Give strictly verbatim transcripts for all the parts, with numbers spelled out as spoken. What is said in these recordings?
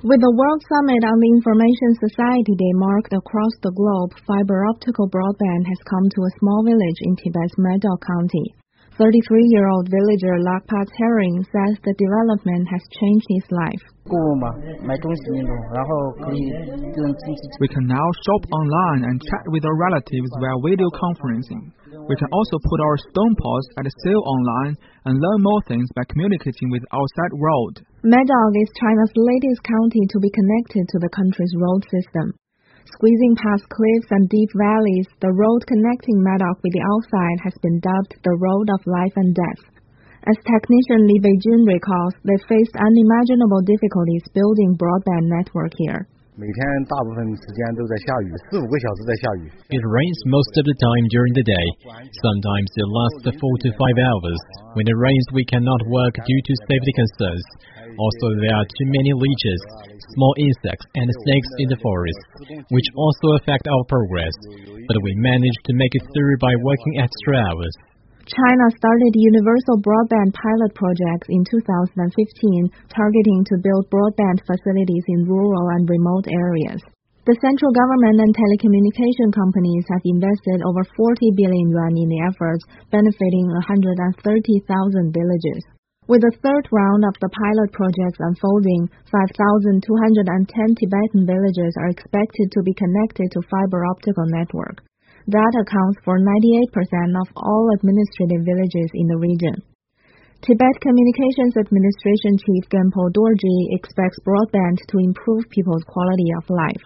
With the World Summit on the Information Society Day marked across the globe, fiber optical broadband has come to a small village in Tibet's Madog County. thirty-three-year-old villager Lakpat Herring says the development has changed his life. We can now shop online and chat with our relatives via video conferencing. We can also put our stone pots at sale online and learn more things by communicating with outside world. Madog is China's latest county to be connected to the country's road system. Squeezing past cliffs and deep valleys, the road connecting Madog with the outside has been dubbed the Road of Life and Death. As technician Li Beijun recalls, they faced unimaginable difficulties building broadband network here. It rains most of the time during the day. Sometimes it lasts four to five hours. When it rains, we cannot work due to safety concerns. Also, there are too many leeches, small insects, and snakes in the forest, which also affect our progress. But we managed to make it through by working extra hours. China started universal broadband pilot projects in two thousand fifteen, targeting to build broadband facilities in rural and remote areas. The central government and telecommunication companies have invested over forty billion yuan in the efforts, benefiting one hundred thirty thousand villages. With the third round of the pilot projects unfolding, five thousand two hundred ten Tibetan villages are expected to be connected to fiber optical network. That accounts for ninety-eight percent of all administrative villages in the region. Tibet Communications Administration Chief Genpo Dorji expects broadband to improve people's quality of life.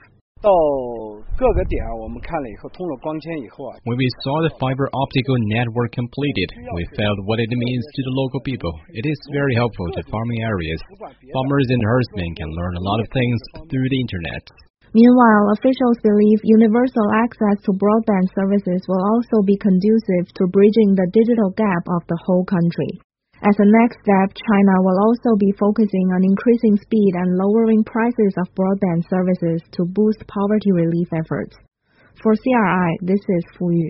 When we saw the fiber optical network completed, we felt what it means to the local people. It is very helpful to farming areas. Farmers and herdsmen can learn a lot of things through the internet. Meanwhile, officials believe universal access to broadband services will also be conducive to bridging the digital gap of the whole country. As a next step, China will also be focusing on increasing speed and lowering prices of broadband services to boost poverty relief efforts. For C R I, this is Fu Yu.